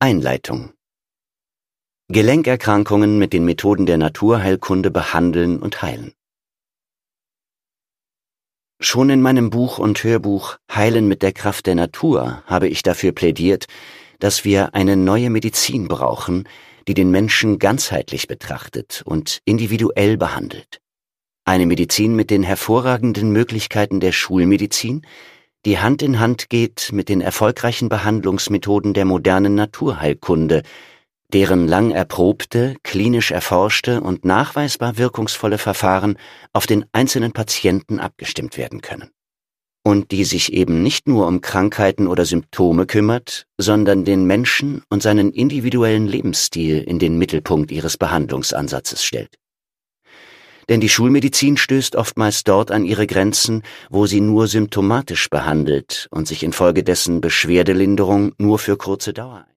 Einleitung. Gelenkerkrankungen mit den Methoden der Naturheilkunde behandeln und heilen. Schon in meinem Buch und Hörbuch Heilen mit der Kraft der Natur habe ich dafür plädiert, dass wir eine neue Medizin brauchen, die den Menschen ganzheitlich betrachtet und individuell behandelt. Eine Medizin mit den hervorragenden Möglichkeiten der Schulmedizin, die Hand in Hand geht mit den erfolgreichen Behandlungsmethoden der modernen Naturheilkunde, deren lang erprobte, klinisch erforschte und nachweisbar wirkungsvolle Verfahren auf den einzelnen Patienten abgestimmt werden können. Und die sich eben nicht nur um Krankheiten oder Symptome kümmert, sondern den Menschen und seinen individuellen Lebensstil in den Mittelpunkt ihres Behandlungsansatzes stellt. Denn die Schulmedizin stößt oftmals dort an ihre Grenzen, wo sie nur symptomatisch behandelt und sich infolgedessen Beschwerdelinderung nur für kurze Dauer